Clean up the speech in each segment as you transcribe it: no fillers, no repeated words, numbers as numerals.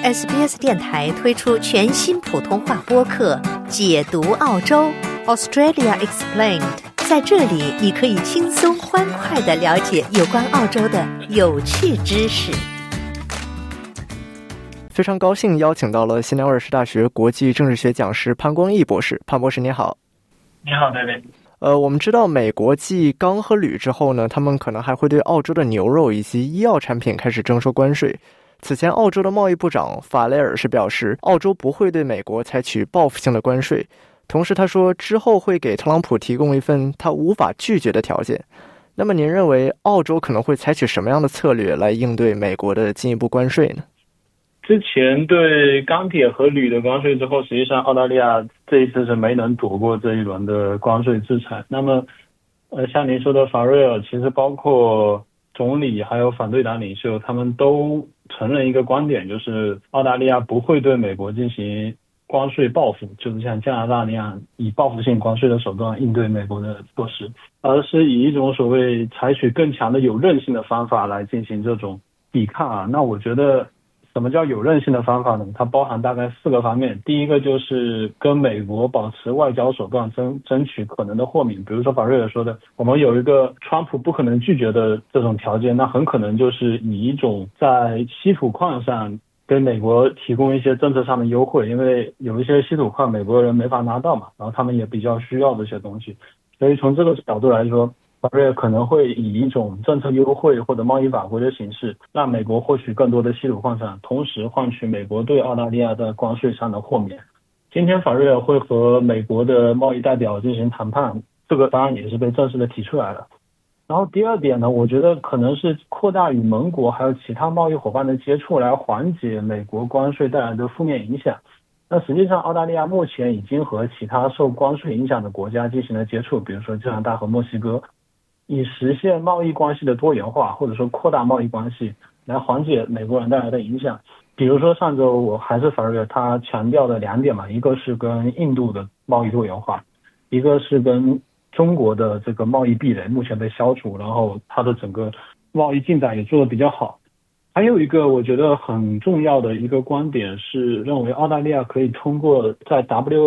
SBS 电台推出全新普通话播客《解读澳洲 Australia Explained》，在这里你可以轻松欢快地了解有关澳洲的有趣知识。 非常高兴邀请到了新南威尔士大学国际政治学讲师潘光义博士。潘博士你好。 你好 David。 我们知道美国继钢和铝之后呢，他们可能还会对澳洲的牛肉以及医药产品开始征收关税。此前澳洲的贸易部长法雷尔是表示，澳洲不会对美国采取报复性的关税，同时他说之后会给特朗普提供一份他无法拒绝的条件。那么您认为澳洲可能会采取什么样的策略来应对美国的进一步关税呢？ 之前对钢铁和铝的关税之后，实际上澳大利亚这一次是没能躲过这一轮的关税制裁。那么像您说的法瑞尔，其实包括总理还有反对党领袖，他们都承认一个观点，就是澳大利亚不会对美国进行关税报复，就是像加拿大那样以报复性关税的手段应对美国的措施，而是以一种所谓采取更强的有韧性的方法来进行这种抵抗啊。那我觉得什么叫有韧性的方法呢？它包含大概4个方面。第一个就是跟美国保持外交手段，争取可能的豁免。比如说法瑞尔说的，我们有一个川普不可能拒绝的这种条件，那很可能就是以一种在稀土矿上给美国提供一些政策上的优惠，因为有一些稀土矿美国人没法拿到嘛，然后他们也比较需要这些东西。所以从这个角度来说，法瑞尔可能会以一种政策优惠或者贸易法规的形式，让美国获取更多的稀土矿产，同时换取美国对澳大利亚的关税上的豁免。今天法瑞尔会和美国的贸易代表进行谈判，这个方案也是被正式的提出来了。然后第二点呢，我觉得可能是扩大与盟国还有其他贸易伙伴的接触，来缓解美国关税带来的负面影响。那实际上澳大利亚目前已经和其他受关税影响的国家进行了接触，比如说加拿大和墨西哥，以实现贸易关系的多元化，或者说扩大贸易关系，来缓解美国人带来的影响。比如说上周我还是法瑞尔他强调的2点嘛，一个是跟印度的贸易多元化，一个是跟中国的这个贸易壁垒目前被消除，然后它的整个贸易进展也做得比较好。还有一个我觉得很重要的一个观点是，认为澳大利亚可以通过在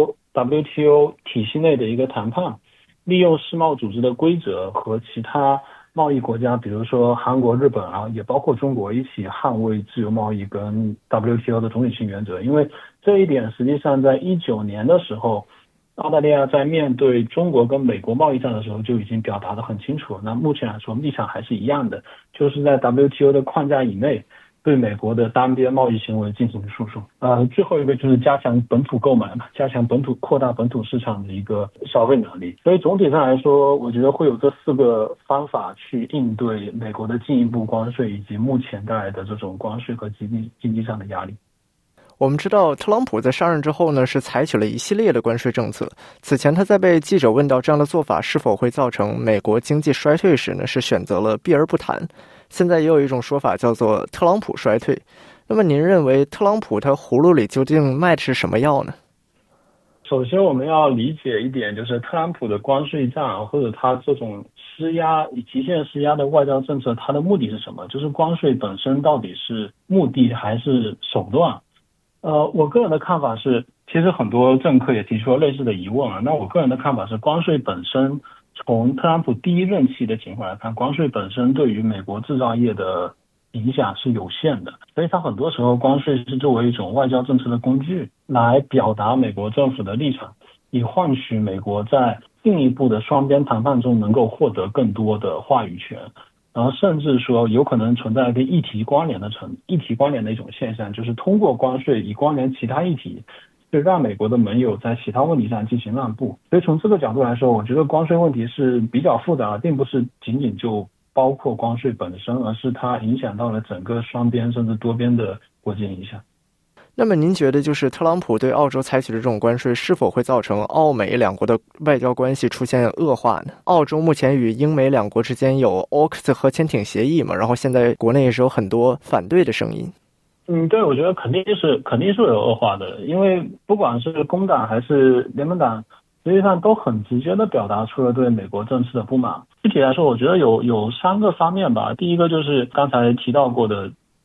WTO 体系内的一个谈判，利用世贸组织的规则和其他贸易国家，比如说韩国、日本啊，也包括中国一起捍卫自由贸易跟 WTO 的总体性原则。因为这一点实际上在19年的时候，澳大利亚在面对中国跟美国贸易战的时候就已经表达得很清楚。那目前来说立场还是一样的，就是在 WTO 的框架以内对美国的单边贸易行为进行诉讼。最后一个就是加强本土购买嘛，加强扩大本土市场的一个消费能力。所以总体上来说，我觉得会有这4个方法去应对美国的进一步关税以及目前带来的这种关税和经济上的压力。 我们知道特朗普在上任之后呢，是采取了一系列的关税政策。此前他在被记者问到这样的做法是否会造成美国经济衰退时呢，是选择了避而不谈。现在也有一种说法叫做特朗普衰退。那么您认为特朗普他葫芦里究竟卖的是什么药呢？ 首先我们要理解一点，就是特朗普的关税战或者他这种施压以极限施压的外交政策，它的目的是什么？就是关税本身到底是目的还是手段？我个人的看法是，其实很多政客也提出了类似的疑问啊。那我个人的看法是，关税本身从特朗普第一任期的情况来看，关税本身对于美国制造业的影响是有限的，所以它很多时候关税是作为一种外交政策的工具，来表达美国政府的立场，以换取美国在进一步的双边谈判中能够获得更多的话语权。然后甚至说有可能存在跟议题关联的一种现象，就是通过关税以关联其他议题，就让美国的盟友在其他问题上进行让步。所以从这个角度来说，我觉得关税问题是比较复杂的，并不是仅仅就包括关税本身，而是它影响到了整个双边甚至多边的国际影响。 那么您觉得就是特朗普对澳洲采取的这种关税是否会造成澳美两国的外交关系出现恶化呢？澳洲目前与英美两国之间有 AUKUS 核潜艇协议嘛，然后现在国内也是有很多反对的声音。 对，我觉得肯定是有恶化的，因为不管是工党还是联盟党，实际上都很直接的表达出了对美国政策的不满。具体来说，我觉得有3个方面吧。第一个就是刚才提到过的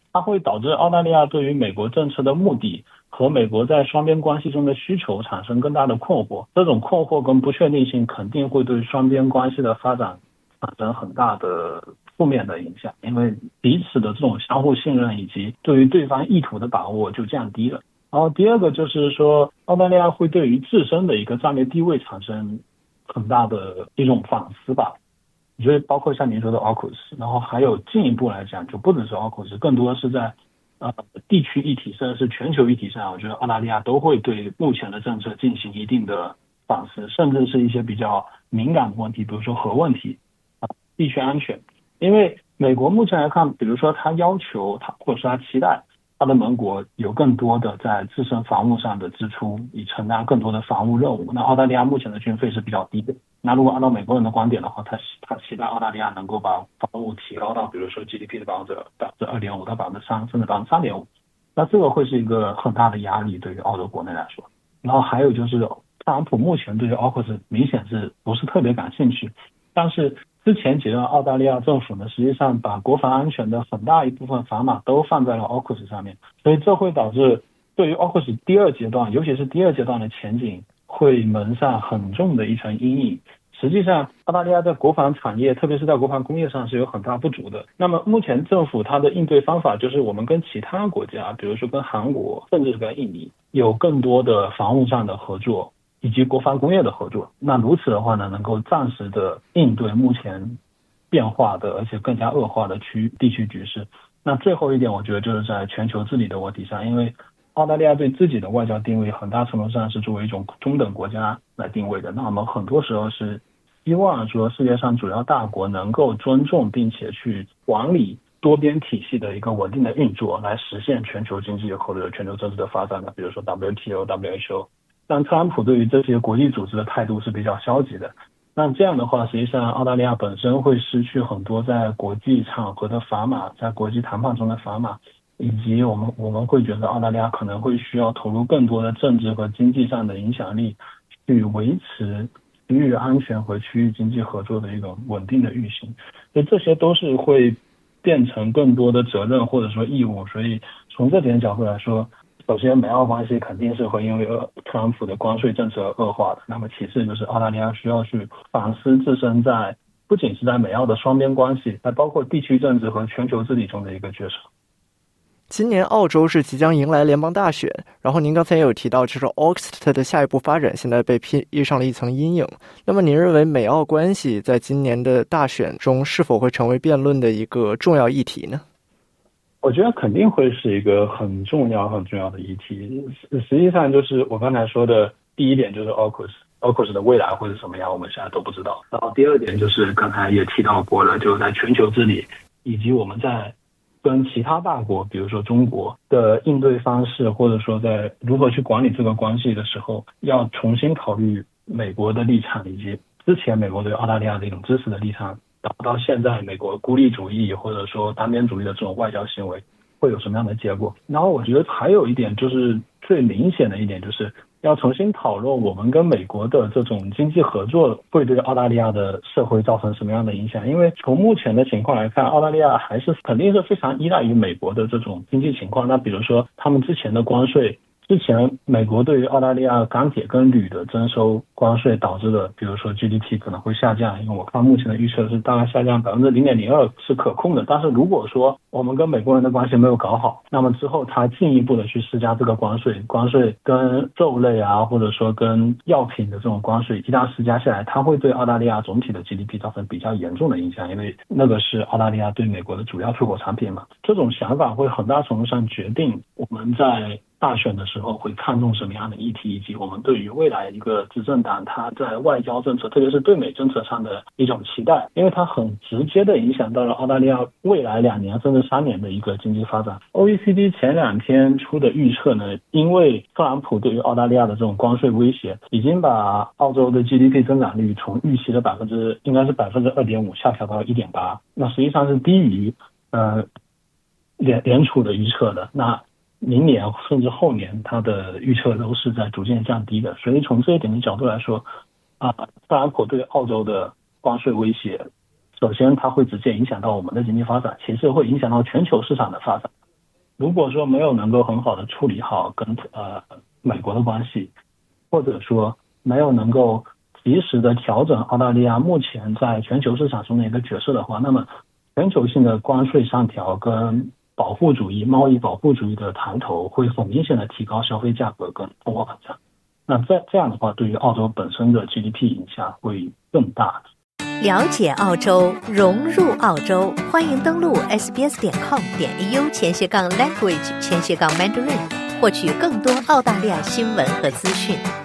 它会导致澳大利亚对于美国政策的目的和美国在双边关系中的需求产生更大的困惑。这种困惑跟不确定性肯定会对双边关系的发展产生很大的负面的影响，因为彼此的这种相互信任以及对于对方意图的把握就降低了。然后第二个就是说，澳大利亚会对于自身的一个战略地位产生很大的一种反思吧。我觉得包括像您说的 AUKUS， 然后还有进一步来讲，就不只是 AUKUS， 更多是在地区议题甚至是全球议题上，我觉得澳大利亚都会对目前的政策进行一定的反思，甚至是一些比较敏感的问题，比如说核问题地区安全。因为美国目前来看，比如说他要求他或者说他期待他的盟国有更多的在自身防务上的支出，以承担更多的防务任务。那澳大利亚目前的军费是比较低的，那如果按照美国人的观点的话，他期待澳大利亚能够把防务提高到比如说 GDP 的2.5%到3%，甚至3.5%，那这个会是一个很大的压力对于澳洲国内来说。然后还有就是特朗普目前对于 AUKUS 明显是不是特别感兴趣，但是之前几任澳大利亚政府呢，实际上把国防安全的很大一部分砝码都放在了 AUKUS 上面，所以这会导致对于 AUKUS 第二阶段，尤其是第二阶段的前景会蒙上很重的一层阴影。实际上澳大利亚在国防产业，特别是在国防工业上是有很大不足的。那么目前政府它的应对方法就是我们跟其他国家，比如说跟韩国甚至是跟印尼有更多的防务上的合作以及国防工业的合作，那如此的话呢，能够暂时的应对目前变化的而且更加恶化的地区局势。那最后一点我觉得就是在全球治理的问题上，因为澳大利亚对自己的外交定位很大程度上是作为一种中等国家来定位的，那我们很多时候是希望说世界上主要大国能够尊重并且去管理多边体系的一个稳定的运作，来实现全球经济或者全球政治的发展的，比如说 WTO、WHO。但特朗普对于这些国际组织的态度是比较消极的，那这样的话实际上澳大利亚本身会失去很多在国际场合的砝码，在国际谈判中的砝码，以及我们会觉得澳大利亚可能会需要投入更多的政治和经济上的影响力，去维持区域安全和区域经济合作的一种稳定的运行。所以这些都是会变成更多的责任或者说义务。所以从这点角度来说，首先美澳关系肯定是会因为特朗普的关税政策恶化的，那么其次就是澳大利亚需要去反思自身在不仅是在美澳的双边关系，还包括地区政治和全球治理中的一个角色。 今年澳洲是即将迎来联邦大选，然后您刚才也有提到，就是 AUKUS 的下一步发展现在被披上了一层阴影。那么您认为美澳关系在今年的大选中是否会成为辩论的一个重要议题呢？ 我觉得肯定会是一个很重要的议题。实际上就是我刚才说的第一点，就是 AUKUS 的未来会是什么样，我们现在都不知道。然后第二点就是刚才也提到过了，就是在全球治理以及我们在跟其他大国比如说中国的应对方式，或者说在如何去管理这个关系的时候，要重新考虑美国的立场，以及之前美国对澳大利亚的一种支持的立场，到现在美国孤立主义或者说单边主义的这种外交行为会有什么样的结果。然后我觉得还有一点就是最明显的一点，就是要重新讨论我们跟美国的这种经济合作会对澳大利亚的社会造成什么样的影响。因为从目前的情况来看，澳大利亚还是肯定是非常依赖于美国的这种经济情况。那比如说他们之前的关税，之前美国对于澳大利亚钢铁跟铝的征收关税导致的比如说 GDP 可能会下降，因为我看目前的预测是大概下降 0.02% 是可控的。但是如果说我们跟美国人的关系没有搞好，那么之后他进一步的去施加这个关税跟肉类啊或者说跟药品的这种关税一旦施加下来，它会对澳大利亚总体的 GDP 造成比较严重的影响，因为那个是澳大利亚对美国的主要出口产品嘛。这种想法会很大程度上决定我们在大选的时候会看重什么样的议题，以及我们对于未来一个执政党它在外交政策特别是对美政策上的一种期待，因为它很直接的影响到了澳大利亚未来2年甚至3年的一个经济发展。 OECD 前2天出的预测呢，因为特朗普对于澳大利亚的这种关税威胁，已经把澳洲的 GDP 增长率从预期的应该是 2.5% 下调到 1.8%， 那实际上是低于联储的预测的。那明年甚至后年它的预测都是在逐渐降低的。所以从这一点的角度来说特朗普对澳洲的关税威胁，首先它会直接影响到我们的经济发展，其次会影响到全球市场的发展。 如果说没有能够很好的处理好跟美国的关系，或者说没有能够及时的调整澳大利亚目前在全球市场中的一个角色的话，那么全球性的关税上调跟保护主义、贸易保护主义的抬头会很明显的提高消费价格跟通货膨胀。那这样的话，对于澳洲本身的 GDP 影响会更大。 了解澳洲，融入澳洲，欢迎登录 sbs.com.au/language/Mandarin，获取更多澳大利亚新闻和资讯。